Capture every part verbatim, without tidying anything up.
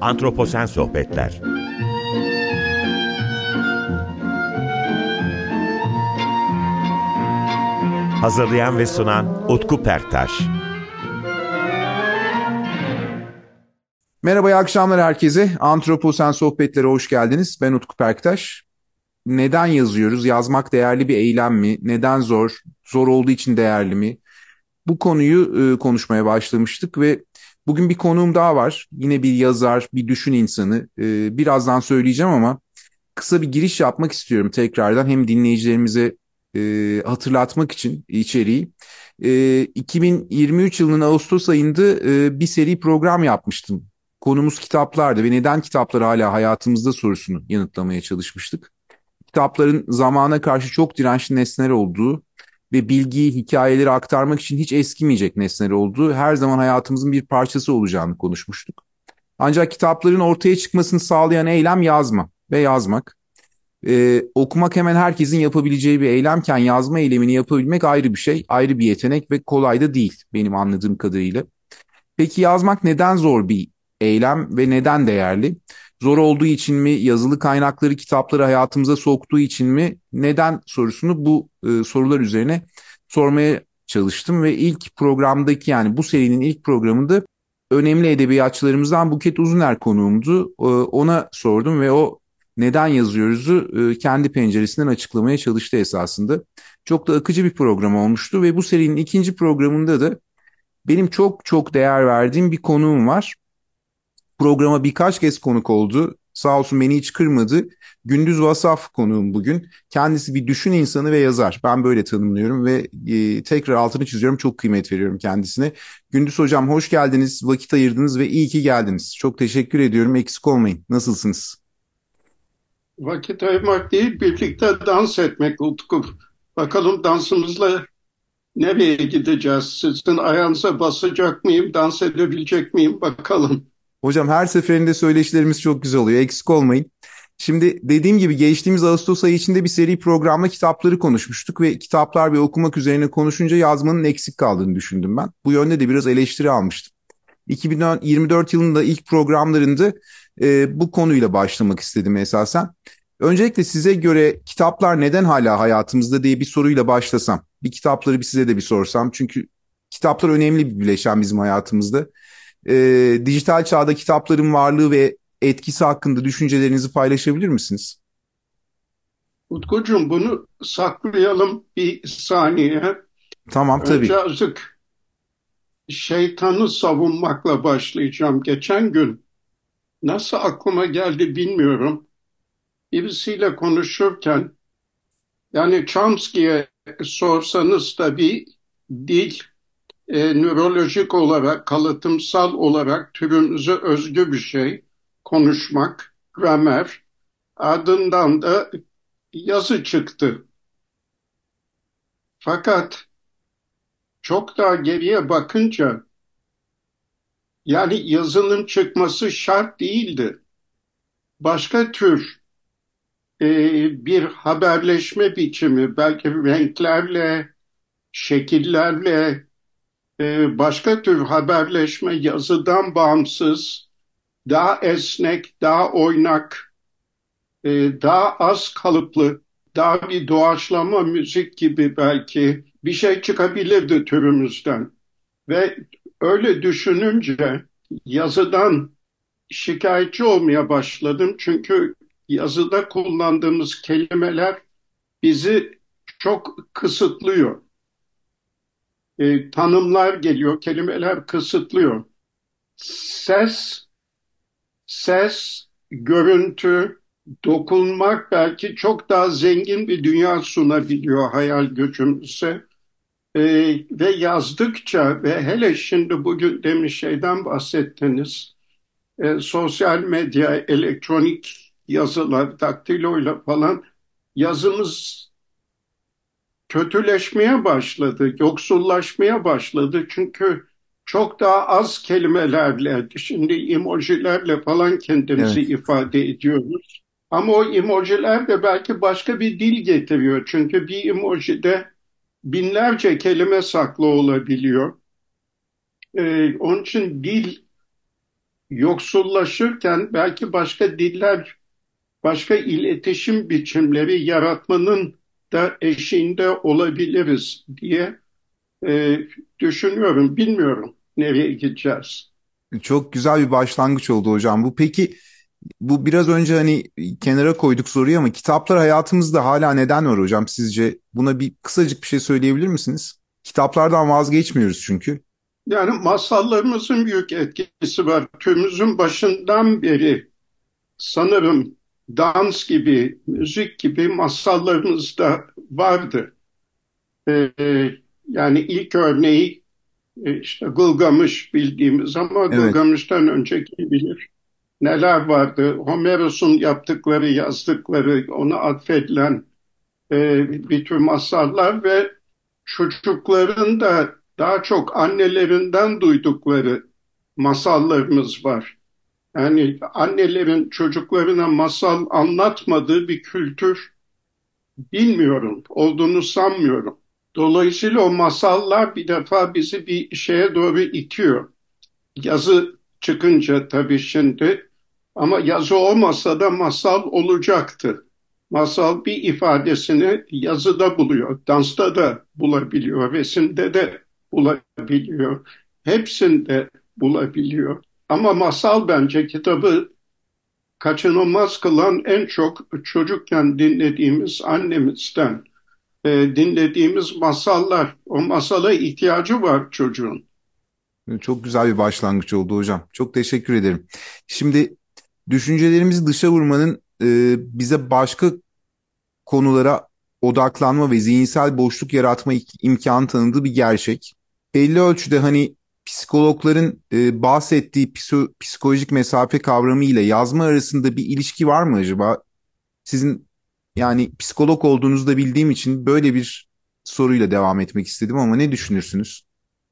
Antroposen Sohbetler. Hazırlayan ve sunan Utku Perktaş. Merhaba, iyi akşamlar herkese. Antroposen Sohbetlere hoş geldiniz. Ben Utku Perktaş. Neden yazıyoruz? Yazmak değerli bir eylem mi? Neden zor? Zor olduğu için değerli mi? Bu konuyu e, konuşmaya başlamıştık ve bugün bir konuğum daha var. Yine bir yazar, bir düşün insanı. E, birazdan söyleyeceğim ama kısa bir giriş yapmak istiyorum tekrardan. Hem dinleyicilerimize e, hatırlatmak için içeriği. E, iki bin yirmi üç yılının Ağustos ayında e, bir seri program yapmıştım. Konumuz kitaplardı ve neden kitaplar hala hayatımızda sorusunu yanıtlamaya çalışmıştık. Kitapların zamana karşı çok dirençli nesneler olduğu ve bilgiyi, hikayeleri aktarmak için hiç eskimeyecek nesneler olduğu, her zaman hayatımızın bir parçası olacağını konuşmuştuk. Ancak kitapların ortaya çıkmasını sağlayan eylem yazma ve yazmak. Ee, okumak hemen herkesin yapabileceği bir eylemken yazma eylemini yapabilmek ayrı bir şey, ayrı bir yetenek ve kolay da değil benim anladığım kadarıyla. Peki yazmak neden zor bir eylem ve neden değerli? Zor olduğu için mi, yazılı kaynakları, kitapları hayatımıza soktuğu için mi, neden sorusunu bu e, sorular üzerine sormaya çalıştım ve ilk programdaki, yani bu serinin ilk programında önemli edebiyatçılarımızdan Buket Uzuner konuğumdu. E, ona sordum ve o neden yazıyoruzu e, kendi penceresinden açıklamaya çalıştı esasında. Çok da akıcı bir program olmuştu ve bu serinin ikinci programında da benim çok çok değer verdiğim bir konuğum var. Programa birkaç kez konuk oldu. Sağ olsun beni hiç kırmadı. Gündüz Vasaf konuğum bugün. Kendisi bir düşün insanı ve yazar. Ben böyle tanımlıyorum ve e, tekrar altını çiziyorum. Çok kıymet veriyorum kendisine. Gündüz Hocam hoş geldiniz, vakit ayırdınız ve iyi ki geldiniz. Çok teşekkür ediyorum. Eksik olmayın. Nasılsınız? Vakit ayırmak değil, birlikte dans etmek Utku. Bakalım dansımızla nereye gideceğiz? Sizin ayağınıza basacak mıyım, dans edebilecek miyim? Bakalım. Hocam her seferinde söyleşilerimiz çok güzel oluyor. Eksik olmayın. Şimdi dediğim gibi geçtiğimiz Ağustos ayı içinde bir seri programla kitapları konuşmuştuk ve kitaplar ve okumak üzerine konuşunca yazmanın eksik kaldığını düşündüm ben. Bu yönde de biraz eleştiri almıştım. iki bin yirmi dört yılında ilk programlarında e, bu konuyla başlamak istedim esasen. Öncelikle size göre kitaplar neden hala hayatımızda diye bir soruyla başlasam. Bir kitapları bir size de bir sorsam. Çünkü kitaplar önemli bir bileşen bizim hayatımızda. E, dijital çağda kitapların varlığı ve etkisi hakkında düşüncelerinizi paylaşabilir misiniz? Utkucuğum bunu saklayalım bir saniye. Tamam, Önce tabii. azıcık şeytanı savunmakla başlayacağım. Geçen gün nasıl aklıma geldi bilmiyorum. Birisiyle konuşurken yani Chomsky'ye sorsanız da bir dil e, nörolojik olarak, kalıtımsal olarak türümüze özgü bir şey. Konuşmak, gramer. Ardından da yazı çıktı. Fakat çok daha geriye bakınca yani yazının çıkması şart değildi. Başka tür e, bir haberleşme biçimi, belki renklerle, şekillerle, e, başka tür haberleşme yazıdan bağımsız, daha esnek, daha oynak, e, daha az kalıplı, daha bir doğaçlama müzik gibi belki bir şey çıkabilirdi türümüzden. Ve öyle düşününce yazıdan şikayetçi olmaya başladım. Çünkü yazıda kullandığımız kelimeler bizi çok kısıtlıyor. E, tanımlar geliyor, kelimeler kısıtlıyor. Ses, ses, görüntü, dokunmak belki çok daha zengin bir dünya sunabiliyor hayal gücümüze. Ee, ve yazdıkça ve hele şimdi bugün demin şeyden bahsettiniz. Ee, sosyal medya, elektronik yazılar, daktiloyla falan yazımız kötüleşmeye başladı, yoksullaşmaya başladı. Çünkü çok daha az kelimelerle, şimdi emojilerle falan kendimizi Evet. ifade ediyoruz. Ama o emojiler de belki başka bir dil getiriyor. Çünkü bir emojide binlerce kelime saklı olabiliyor. Ee, onun için dil yoksullaşırken belki başka diller, başka iletişim biçimleri yaratmanın da eşiğinde olabiliriz diye e, düşünüyorum. Bilmiyorum nereye gideceğiz. Çok güzel bir başlangıç oldu hocam. Bu peki, bu biraz önce hani kenara koyduk soruyu ama kitaplar hayatımızda hala neden var hocam sizce? Buna bir kısacık bir şey söyleyebilir misiniz? Kitaplardan vazgeçmiyoruz çünkü. Yani masallarımızın büyük etkisi var. Tümümüzün başından beri sanırım dans gibi, müzik gibi masallarımız da vardı. Ee, Yani ilk örneği e, işte Gılgamış bildiğimiz ama Evet, Gılgamış'tan önce kim bilir neler vardı. Homeros'un yaptıkları, yazdıkları, ona atfedilen e, bir tür masallar ve çocukların da daha çok annelerinden duydukları masallarımız var. Yani annelerin çocuklarına masal anlatmadığı bir kültür bilmiyorum, olduğunu sanmıyorum. Dolayısıyla o masallar bir defa bizi bir şeye doğru itiyor. Yazı çıkınca tabii şimdi ama yazı olmasa da masal olacaktı. Masal bir ifadesini yazıda buluyor, dansta da bulabiliyor, resimde de bulabiliyor, hepsinde bulabiliyor. Ama masal bence kitabı kaçınılmaz kılan en çok çocukken dinlediğimiz annemizden e, dinlediğimiz masallar. O masala ihtiyacı var çocuğun. çok güzel bir başlangıç oldu hocam. Çok teşekkür ederim. Şimdi düşüncelerimizi dışa vurmanın e, bize başka konulara odaklanma ve zihinsel boşluk yaratma imkanı tanıdığı bir gerçek. Belli ölçüde hani psikologların e, bahsettiği psiko, psikolojik mesafe kavramı ile yazma arasında bir ilişki var mı acaba? Sizin yani psikolog olduğunuzu da bildiğim için böyle bir soruyla devam etmek istedim ama ne düşünürsünüz?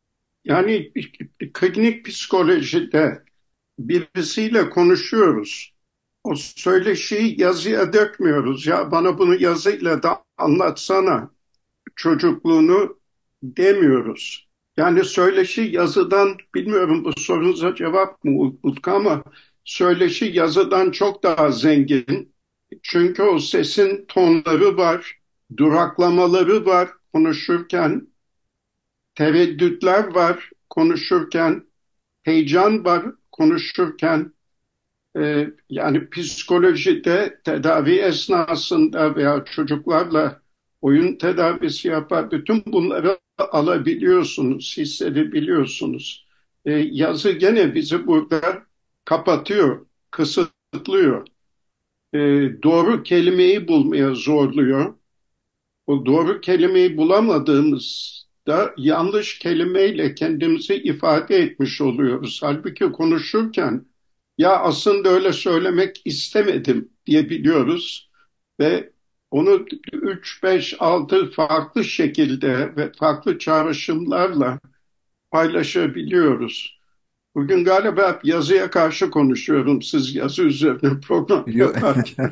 Yani klinik psikolojide birisiyle konuşuyoruz. O söyleşiyi yazıya dökmüyoruz. Ya bana bunu yazıyla da anlatsana çocukluğunu demiyoruz. Yani söyleşi yazıdan, bilmiyorum bu sorunuza cevap mı Utku ama söyleşi yazıdan çok daha zengin. Çünkü o sesin tonları var, duraklamaları var konuşurken, tereddütler var konuşurken, heyecan var konuşurken. Ee, yani psikolojide tedavi esnasında veya çocuklarla oyun tedavisi yapar, bütün bunları alabiliyorsunuz, hissedebiliyorsunuz. Ee, yazı gene bizi burada kapatıyor, kısıtlıyor. Ee, Doğru kelimeyi bulmaya zorluyor. O doğru kelimeyi bulamadığımızda yanlış kelimeyle kendimizi ifade etmiş oluyoruz. Halbuki konuşurken ya aslında öyle söylemek istemedim diyebiliyoruz ve onu üç, beş, altı farklı şekilde ve farklı çağrışımlarla paylaşabiliyoruz. Bugün galiba hep yazıya karşı konuşuyorum siz yazı üzerine program Yo- yaparken.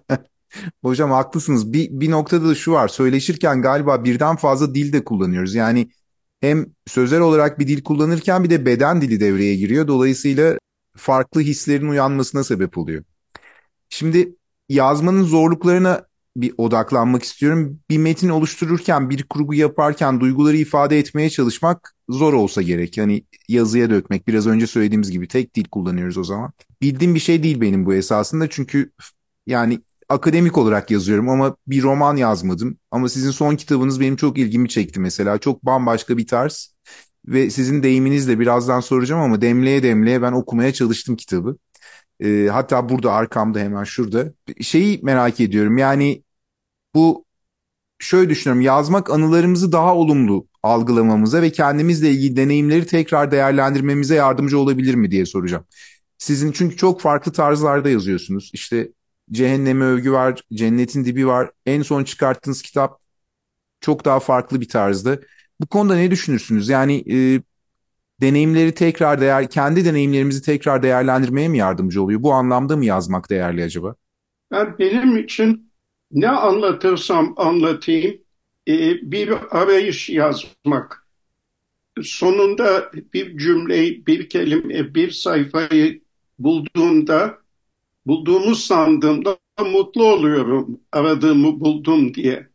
Hocam haklısınız. Bir, bir noktada da şu var. Söyleşirken galiba birden fazla dil de kullanıyoruz. Yani hem sözel olarak bir dil kullanırken bir de beden dili devreye giriyor. Dolayısıyla farklı hislerin uyanmasına sebep oluyor. Şimdi yazmanın zorluklarına bir odaklanmak istiyorum. Bir metin oluştururken, bir kurgu yaparken duyguları ifade etmeye çalışmak zor olsa gerek. Yani yazıya dökmek, biraz önce söylediğimiz gibi tek dil kullanıyoruz o zaman. Bildiğim bir şey değil benim bu esasında çünkü yani akademik olarak yazıyorum ama bir roman yazmadım. Ama sizin son kitabınız benim çok ilgimi çekti mesela. Çok bambaşka bir tarz ve sizin deyiminizle birazdan soracağım ama demleye demleye ben okumaya çalıştım kitabı. E, hatta burada arkamda hemen şurada. Şeyi merak ediyorum yani bu şöyle düşünüyorum, yazmak anılarımızı daha olumlu algılamamıza ve kendimizle ilgili deneyimleri tekrar değerlendirmemize yardımcı olabilir mi diye soracağım. Sizin çünkü çok farklı tarzlarda yazıyorsunuz. İşte Cehenneme Övgü var, Cennetin Dibi var. En son çıkarttığınız kitap çok daha farklı bir tarzda. Bu konuda ne düşünürsünüz? Yani e, deneyimleri tekrar değer, kendi deneyimlerimizi tekrar değerlendirmeye mi yardımcı oluyor? Bu anlamda mı yazmak değerli acaba? Ben benim için ne anlatırsam anlatayım e, bir arayış yazmak. Sonunda bir cümleyi, bir kelime, bir sayfayı bulduğumda, bulduğumu sandığımda mutlu oluyorum, aradığımı buldum diye.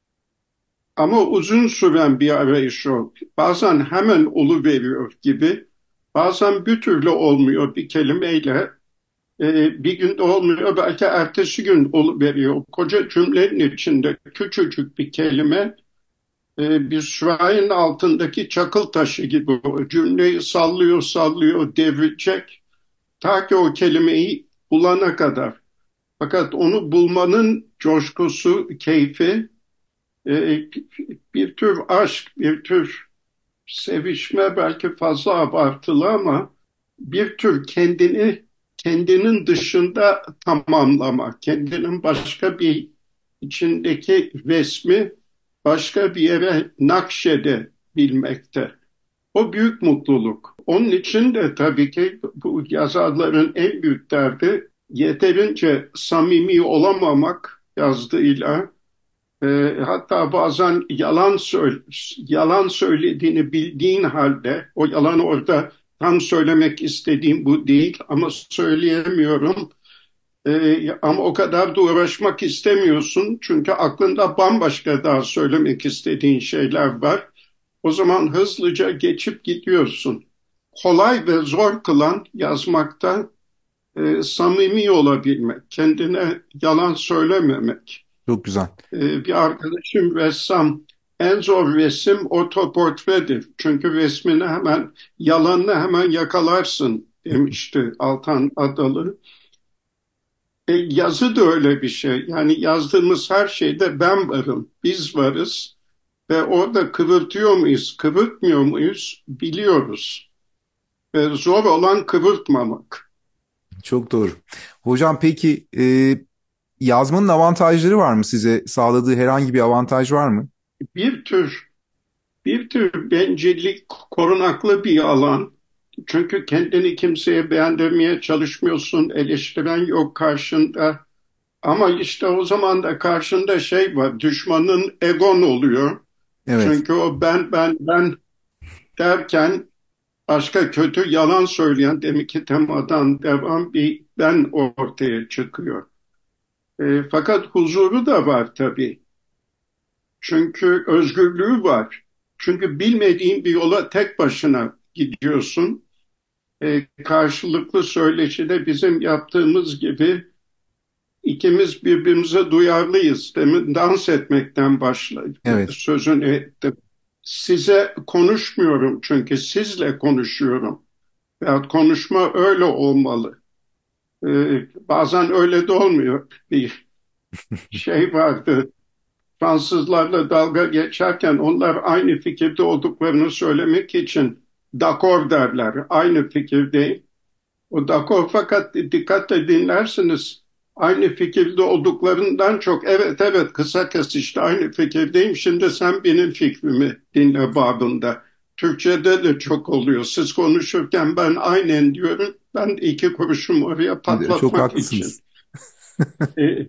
Ama uzun süren bir arayış o. Bazen hemen oluveriyor gibi, bazen bir türlü olmuyor bir kelimeyle. Ee, bir günde olmuyor, belki ertesi gün oluveriyor. Koca cümlenin içinde küçücük bir kelime, e, bir sürahinin altındaki çakıl taşı gibi o cümleyi sallıyor, sallıyor, devirecek. Ta ki o kelimeyi bulana kadar. Fakat onu bulmanın coşkusu, keyfi, e, bir tür aşk, bir tür sevişme belki fazla abartılı ama bir tür kendini kendinin dışında tamamlama, kendinin başka bir içindeki resmi başka bir yere nakşedebilmekte. O büyük mutluluk. Onun için de tabii ki bu yazarların en büyük derdi yeterince samimi olamamak yazdığıyla. E, hatta bazen yalan söyle, yalan söylediğini bildiğin halde o yalan orada tam söylemek istediğim bu değil ama söyleyemiyorum. E, ama o kadar da uğraşmak istemiyorsun çünkü aklında bambaşka daha söylemek istediğin şeyler var. O zaman hızlıca geçip gidiyorsun. Kolay ve zor kılan yazmakta e, samimi olabilmek, kendine yalan söylememek. Çok güzel. E, bir arkadaşım ressam, en zor resim otoportredir. Çünkü resmini hemen, yalanını hemen yakalarsın demişti Altan Adalı. E, yazı da öyle bir şey. Yani yazdığımız her şeyde ben varım, biz varız. Ve orada kıvırtıyor muyuz, kıvırtmıyor muyuz biliyoruz. Ve zor olan kıvırtmamak. Çok doğru. Hocam peki e, yazmanın avantajları var mı size? Sağladığı herhangi bir avantaj var mı? Bir tür, bir tür bencillik korunaklı bir alan. Çünkü kendini kimseye beğendirmeye çalışmıyorsun, eleştiren yok karşında. Ama işte o zaman da karşında şey var, düşmanın egon oluyor. Evet. Çünkü o ben, ben, ben derken başka kötü yalan söyleyen demek ki temadan devam bir ben ortaya çıkıyor. E, fakat huzuru da var tabii. Çünkü özgürlüğü var. Çünkü bilmediğin bir yola tek başına gidiyorsun. E, karşılıklı söyleşide bizim yaptığımız gibi ikimiz birbirimize duyarlıyız. Demin dans etmekten başladı. Evet. Sözünü ettim. Size konuşmuyorum çünkü sizle konuşuyorum. Veyahut konuşma öyle olmalı. Ee, bazen öyle de olmuyor. Bir şey vardı. Fransızlarla dalga geçerken onlar aynı fikirde olduklarını söylemek için d'accord derler. Aynı fikirdeyim. O d'accord fakat dikkatle dinlersiniz. Aynı fikirde olduklarından çok evet evet kısa kes işte aynı fikirdeyim. Şimdi sen benim fikrimi dinle babında. Türkçe'de de çok oluyor. Siz konuşurken ben aynen diyorum. Ben iki kuruşumu oraya Çok patlatmak için. haklısınız. Ee,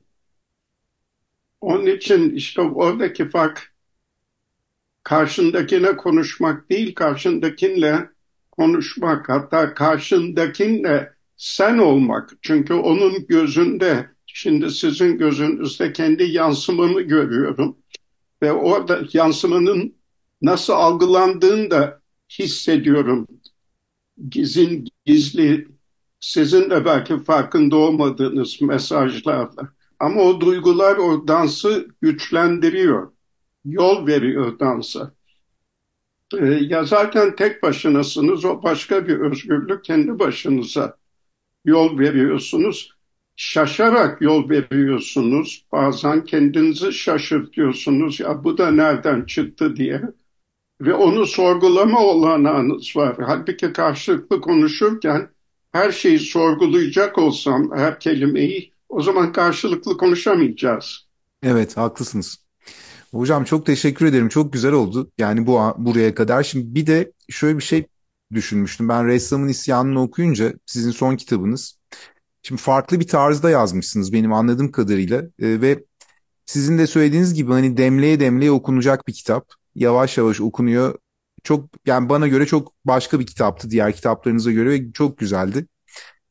onun için işte oradaki fark karşındakine konuşmak değil, karşındakinle konuşmak, hatta karşındakinle sen olmak. Çünkü onun gözünde, şimdi sizin gözünüzde kendi yansımamı görüyorum ve orada yansımanın nasıl algılandığını da hissediyorum. Gizin, gizli, sizin de belki farkında olmadığınız mesajlarla. Ama o duygular o dansı güçlendiriyor, yol veriyor dansa. Ee, yazarken tek başınasınız, o başka bir özgürlük, kendi başınıza yol veriyorsunuz. Şaşarak yol veriyorsunuz, bazen kendinizi şaşırtıyorsunuz, ya bu da nereden çıktı diye. Ve onu sorgulama olanağınız var. Halbuki karşılıklı konuşurken her şeyi sorgulayacak olsam, her kelimeyi, o zaman karşılıklı konuşamayacağız. Evet, haklısınız. Hocam çok teşekkür ederim. Çok güzel oldu. Yani bu buraya kadar. Şimdi bir de şöyle bir şey düşünmüştüm. Ben Ressamın İsyanı'nı okuyunca sizin son kitabınız. Şimdi farklı bir tarzda yazmışsınız benim anladığım kadarıyla. Ee, ve sizin de söylediğiniz gibi hani demleye demleye okunacak bir kitap. Yavaş yavaş okunuyor. Çok yani bana göre çok başka bir kitaptı diğer kitaplarınıza göre ve çok güzeldi.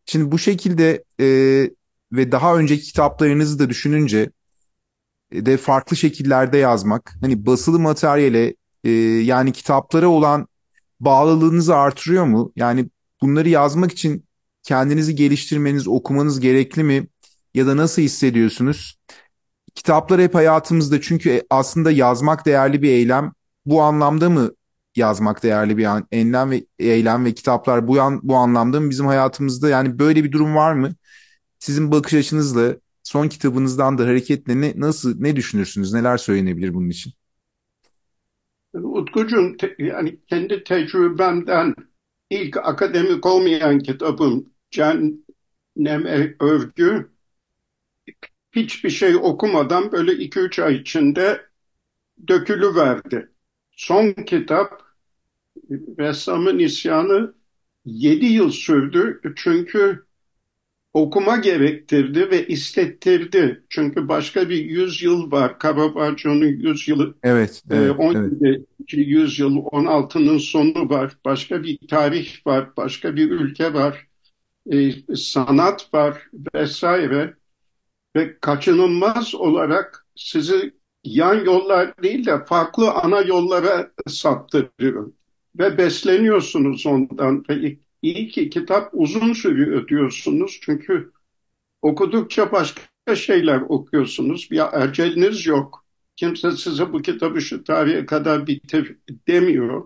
Şimdi bu şekilde e, ve daha önceki kitaplarınızı da düşününce e, de farklı şekillerde yazmak, hani basılı materyale e, yani kitaplara olan bağlılığınızı artırıyor mu? Yani bunları yazmak için kendinizi geliştirmeniz, okumanız gerekli mi? Ya da nasıl hissediyorsunuz? Kitaplar hep hayatımızda çünkü e, aslında yazmak değerli bir eylem. Bu anlamda mı yazmak değerli bir an- enlem ve eylem ve kitaplar bu an, bu anlamda mı bizim hayatımızda? Yani böyle bir durum var mı? Sizin bakış açınızla son kitabınızdan da hareketle ne, nasıl ne düşünürsünüz? Neler söylenebilir bunun için? Utkucuğum, te- yani kendi tecrübemden ilk akademik olmayan kitabım Cehenneme Övgü, hiçbir şey okumadan böyle iki üç ay içinde dökülüverdi. Son kitap Ressamın İsyanı yedi yıl sürdü çünkü okuma gerektirdi ve istettirdi. Çünkü başka bir yüzyıl var. Caravaggio'nun yüzyılı, Evet, e, evet, evet. on yedinci yüzyıl, on altının sonu var. Başka bir tarih var, başka bir ülke var, e, sanat var vesaire. Ve kaçınılmaz olarak sizi yan yollar değil de farklı ana yollara saptırıyor. Ve besleniyorsunuz ondan. Ve iyi ki kitap uzun sürüyor diyorsunuz. Çünkü okudukça başka şeyler okuyorsunuz. Bir aceleniz yok. Kimse size bu kitabı şu tarihe kadar bitir demiyor.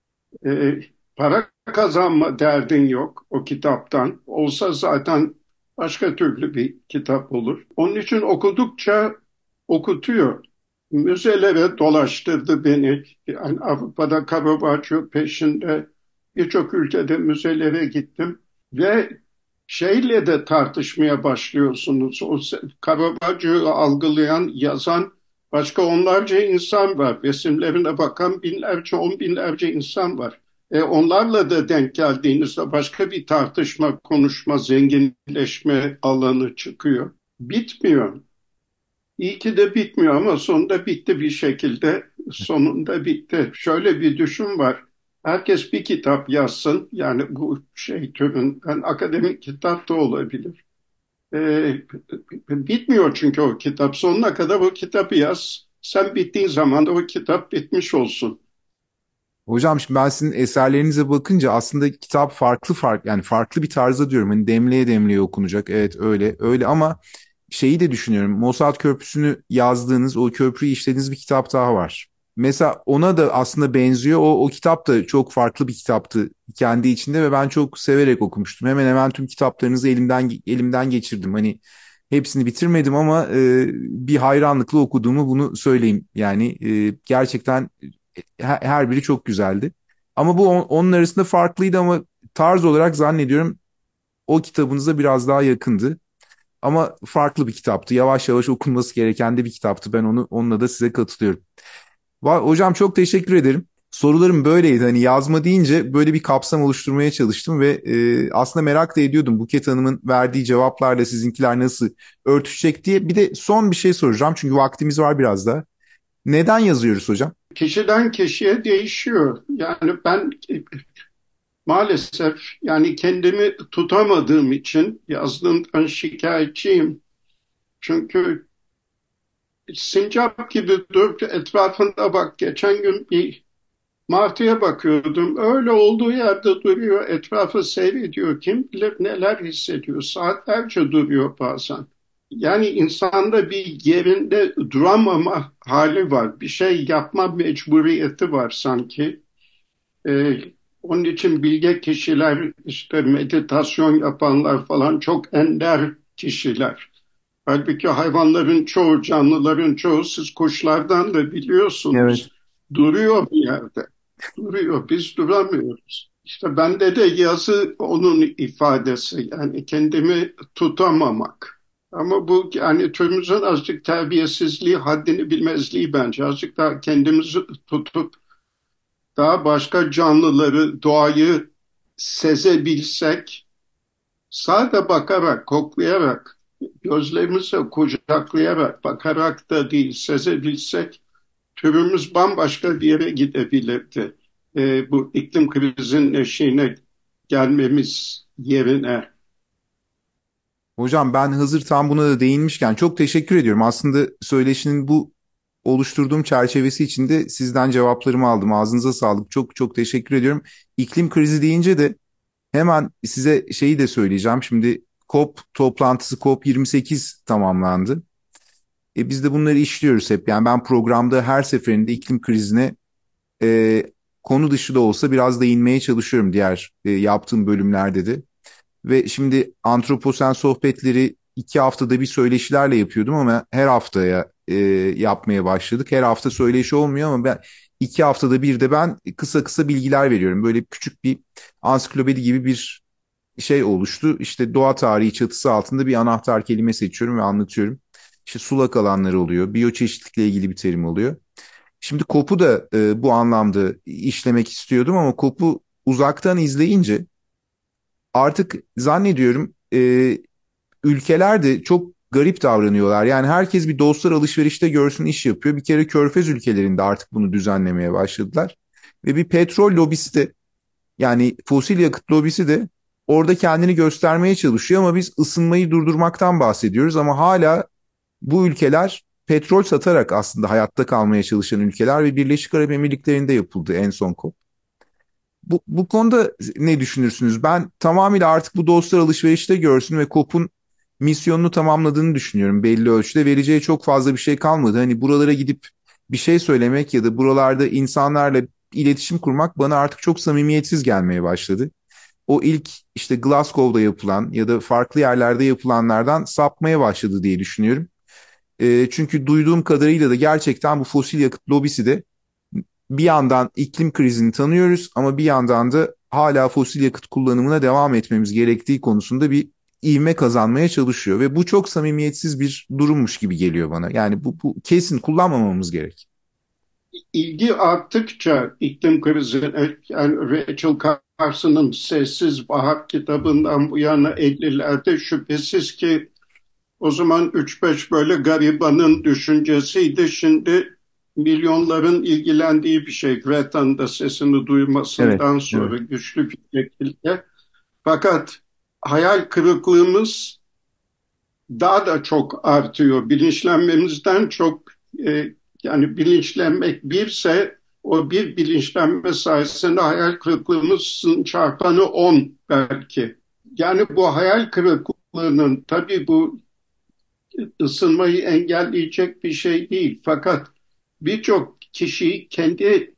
Ee, para kazanma derdin yok o kitaptan. Olsa zaten başka türlü bir kitap olur. Onun için okudukça okutuyor. Müzelere dolaştırdı beni. Yani Avrupa'da Caravaggio peşinde birçok ülkede müzelere gittim. Ve şeyle de tartışmaya başlıyorsunuz. O Caravaggio'yu algılayan, yazan başka onlarca insan var. Resimlerine bakan binlerce, on binlerce insan var. E, onlarla da denk geldiğinizde başka bir tartışma, konuşma, zenginleşme alanı çıkıyor. Bitmiyor. İyi ki de bitmiyor ama sonunda bitti bir şekilde. Sonunda bitti. Şöyle bir düşün var. Herkes bir kitap yazsın. Yani bu şey türünden akademik kitap da olabilir. Ee, bitmiyor çünkü o kitap. Sonuna kadar o kitabı yaz. Sen bittiğin zaman da o kitap bitmiş olsun. Hocam şimdi ben sizin eserlerinize bakınca aslında kitap farklı farklı yani farklı bir tarzda diyorum. Hani demleye demleye okunacak. Evet öyle öyle ama şeyi de düşünüyorum. Mozart Köprüsü'nü yazdığınız, o köprüyü işlediğiniz bir kitap daha var. Mesela ona da aslında benziyor. O, o kitap da çok farklı bir kitaptı kendi içinde ve ben çok severek okumuştum. Hemen hemen tüm kitaplarınızı elimden elimden geçirdim. Hani hepsini bitirmedim ama e, bir hayranlıkla okuduğumu bunu söyleyeyim. Yani e, gerçekten her, her biri çok güzeldi. Ama bu on- onun arasında farklıydı ama tarz olarak zannediyorum o kitabınıza biraz daha yakındı. Ama farklı bir kitaptı. Yavaş yavaş okunması gereken de bir kitaptı. Ben onu onunla da size katılıyorum. Va- Hocam çok teşekkür ederim. Sorularım böyleydi. Hani yazma deyince böyle bir kapsam oluşturmaya çalıştım ve e, aslında merak da ediyordum Buket Hanım'ın verdiği cevaplarla sizinkiler nasıl örtüşecek diye. Bir de son bir şey soracağım çünkü vaktimiz var biraz da. Neden yazıyoruz hocam? Kişiden kişiye değişiyor. Yani ben maalesef yani kendimi tutamadığım için yazdığımdan şikayetçiyim. Çünkü sincap gibi dur etrafında bak. Geçen gün bir martıya bakıyordum. Öyle olduğu yerde duruyor. Etrafı seyrediyor. Kim bilir neler hissediyor. Saatlerce duruyor bazen. Yani insanda bir yerinde duramama hali var. Bir şey yapma mecburiyeti var sanki. Ee, onun için bilge kişiler, işte meditasyon yapanlar falan çok ender kişiler. Halbuki hayvanların çoğu, canlıların çoğu, siz kuşlardan da Evet. biliyorsunuz, duruyor bir yerde. Duruyor, biz duramıyoruz. İşte bende de yazı onun ifadesi, yani kendimi tutamamak. Ama bu yani türümüzün azıcık terbiyesizliği, haddini bilmezliği bence. Azıcık daha kendimizi tutup daha başka canlıları, doğayı sezebilsek, sadece bakarak, koklayarak, gözlerimizi kucaklayarak, bakarak da değil, sezebilsek, türümüz bambaşka bir yere gidebilirdi. Ee, bu iklim krizinin eşiğine gelmemiz yerine. Hocam ben hazır tam buna da değinmişken çok teşekkür ediyorum. Aslında söyleşinin bu oluşturduğum çerçevesi içinde sizden cevaplarımı aldım. Ağzınıza sağlık. Çok çok teşekkür ediyorum. İklim krizi deyince de hemen size şeyi de söyleyeceğim. Şimdi COP toplantısı COP yirmi sekiz tamamlandı. E biz de bunları işliyoruz hep. Yani ben programda her seferinde iklim krizine e, konu dışı da olsa biraz değinmeye çalışıyorum diğer e, yaptığım bölümlerde de. Ve şimdi antroposen sohbetleri iki haftada bir söyleşilerle yapıyordum ama her haftaya e, yapmaya başladık. Her hafta söyleşi olmuyor ama ben iki haftada bir de ben kısa kısa bilgiler veriyorum. Böyle küçük bir ansiklopedi gibi bir şey oluştu. İşte doğa tarihi çatısı altında bir anahtar kelime seçiyorum ve anlatıyorum. İşte sulak alanları oluyor, biyoçeşitlikle ilgili bir terim oluyor. Şimdi COP'u da e, bu anlamda işlemek istiyordum ama COP'u uzaktan izleyince artık zannediyorum e, ülkeler de çok garip davranıyorlar. Yani herkes bir dostlar alışverişte görsün iş yapıyor. Bir kere Körfez ülkelerinde artık bunu düzenlemeye başladılar. Ve bir petrol lobisi de yani fosil yakıt lobisi de orada kendini göstermeye çalışıyor ama biz ısınmayı durdurmaktan bahsediyoruz ama hala bu ülkeler petrol satarak aslında hayatta kalmaya çalışan ülkeler ve Birleşik Arap Emirlikleri'nde yapıldı en son COP. Bu, bu konuda ne düşünürsünüz? Ben tamamıyla artık bu dostlar alışverişte görsün ve COP'un misyonunu tamamladığını düşünüyorum belli ölçüde. Vereceği çok fazla bir şey kalmadı. Hani buralara gidip bir şey söylemek ya da buralarda insanlarla iletişim kurmak bana artık çok samimiyetsiz gelmeye başladı. O ilk işte Glasgow'da yapılan ya da farklı yerlerde yapılanlardan sapmaya başladı diye düşünüyorum. E, çünkü duyduğum kadarıyla da gerçekten bu fosil yakıt lobisi de bir yandan iklim krizini tanıyoruz ama bir yandan da hala fosil yakıt kullanımına devam etmemiz gerektiği konusunda bir ivme kazanmaya çalışıyor ve bu çok samimiyetsiz bir durummuş gibi geliyor bana. Yani bu, bu kesin kullanmamamız gerek. İlgi arttıkça iklim krizine, yani Rachel Carson'ın Sessiz Bahar kitabından bu yana ellilerde şüphesiz ki o zaman üç beş böyle garibanın düşüncesiydi. Şimdi milyonların ilgilendiği bir şey. Greta'nın da sesini Evet, duymasından evet. sonra güçlü bir şekilde. Fakat hayal kırıklığımız daha da çok artıyor. Bilinçlenmemizden çok e, yani bilinçlenmek birse o bir bilinçlenme sayesinde hayal kırıklığımızın çarpanı on belki. Yani bu hayal kırıklığının tabii bu ısınmayı engelleyecek bir şey değil. Fakat birçok kişiyi kendi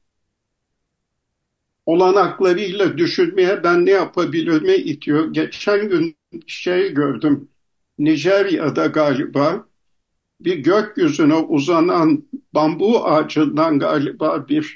olanaklarıyla düşünmeye ben ne yapabilirimi itiyor. Geçen gün şey gördüm. Nijerya'da galiba bir gökyüzüne uzanan bambu ağacından galiba bir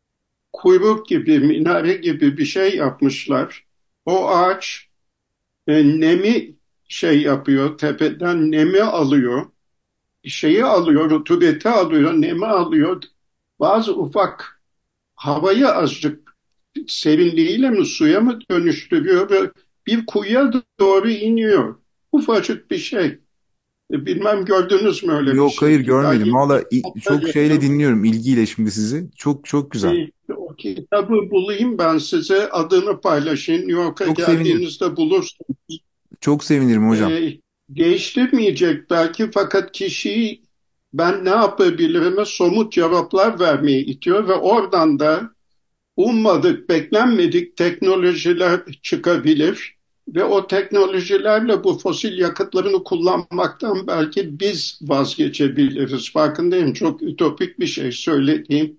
kuyruk gibi, minare gibi bir şey yapmışlar. O ağaç e, nemi şey yapıyor, tepeden nemi alıyor, şeyi alıyor, rutubeti alıyor, nemi alıyor. Bazı ufak havayı azıcık serinliğiyle mi suya mı dönüştürüyor ve bir kuyuya doğru iniyor. Ufacık bir şey. E, Bilmem gördünüz mü öyle bir Yok hayır şey? Daha görmedim. yeni Valla i- kitapta çok şeyle gördüm. dinliyorum ilgiyle şimdi sizi. Çok çok güzel. E, o kitabı bulayım ben size adını paylaşayım. New York'a Çok sevinirim. geldiğinizde bulursunuz. Çok sevinirim hocam. E, değiştirmeyecek belki fakat kişiyi ben ne yapabilirime somut cevaplar vermeye itiyor ve oradan da ummadık, beklenmedik teknolojiler çıkabilir ve o teknolojilerle bu fosil yakıtlarını kullanmaktan belki biz vazgeçebiliriz. Farkındayım, çok ütopik bir şey söylediğim.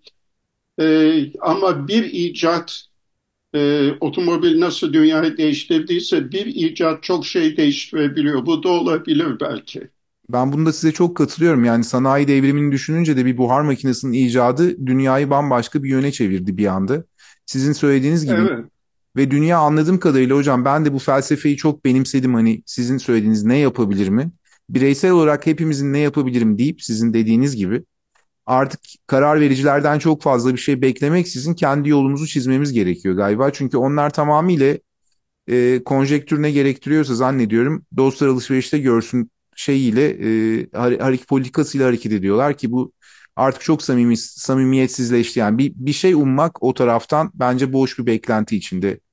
Ee, ama bir icat, e, otomobil nasıl dünyayı değiştirdiyse bir icat çok şey değiştirebiliyor. Bu da olabilir belki. Ben bunda size çok katılıyorum. Yani sanayi devrimini düşününce de bir buhar makinesinin icadı dünyayı bambaşka bir yöne çevirdi bir anda. Sizin söylediğiniz gibi Evet, ve dünya anladığım kadarıyla hocam ben de bu felsefeyi çok benimsedim. Hani sizin söylediğiniz ne yapabilir mi? Bireysel olarak hepimizin ne yapabilirim deyip sizin dediğiniz gibi artık karar vericilerden çok fazla bir şey beklemeksizin kendi yolumuzu çizmemiz gerekiyor galiba. Çünkü onlar tamamıyla e, konjektür ne gerektiriyorsa zannediyorum dostlar alışverişte görsün şeyiyle e, hareket politikasıyla hareket ediyorlar ki bu artık çok samimi, samimiyetsizleşti. Yani bir, bir şey ummak o taraftan bence boş bir beklenti içinde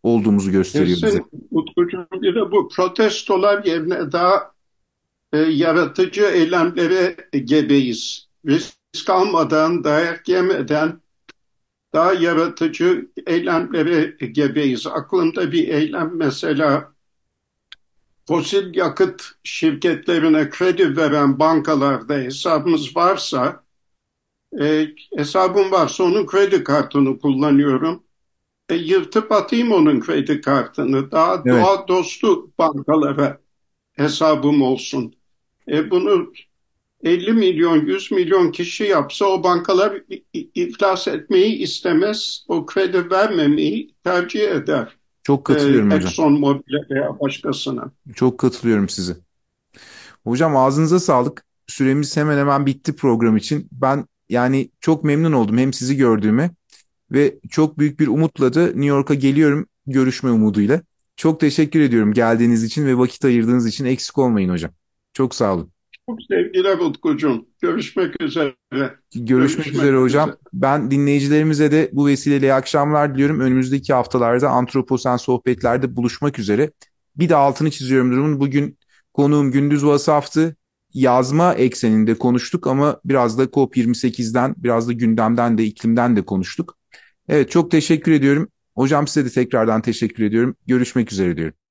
olduğumuzu gösteriyor bize. Kesin Utkucuğum, bir de bu protestolar yerine daha e, yaratıcı eylemlere gebeyiz. Risk almadan, dayak yemeden daha yaratıcı eylemlere gebeyiz. Aklımda bir eylem mesela fosil yakıt şirketlerine kredi veren bankalarda hesabımız varsa, e, hesabım varsa onun kredi kartını kullanıyorum. E, yırtıp atayım onun kredi kartını. Daha Evet, doğa dostu bankalara hesabım olsun. E, bunu elli milyon, yüz milyon kişi yapsa o bankalar iflas etmeyi istemez. O kredi vermemeyi tercih eder. çok E, katılıyorum hocam. Exxon Mobil'e veya başkasına. Çok katılıyorum size. Hocam ağzınıza sağlık. Süremiz hemen hemen bitti program için. Ben yani çok memnun oldum hem sizi gördüğüme ve çok büyük bir umutla da New York'a geliyorum görüşme umuduyla. Çok teşekkür ediyorum geldiğiniz için ve vakit ayırdığınız için. Eksik olmayın hocam. Çok sağ olun. Çok sevgiler Utkucuğum. Görüşmek üzere. Görüşmek Görüşmek üzere üzere. hocam. Ben dinleyicilerimize de bu vesileyle iyi akşamlar diliyorum. Önümüzdeki haftalarda Antroposen sohbetlerde buluşmak üzere. Bir de altını çiziyorum durumun. Bugün konuğum Gündüz Vasaf'tı. Yazma ekseninde konuştuk ama biraz da COP yirmi sekizden, biraz da gündemden de iklimden de konuştuk. Evet, çok teşekkür ediyorum. Hocam size de tekrardan teşekkür ediyorum. Görüşmek üzere diyorum.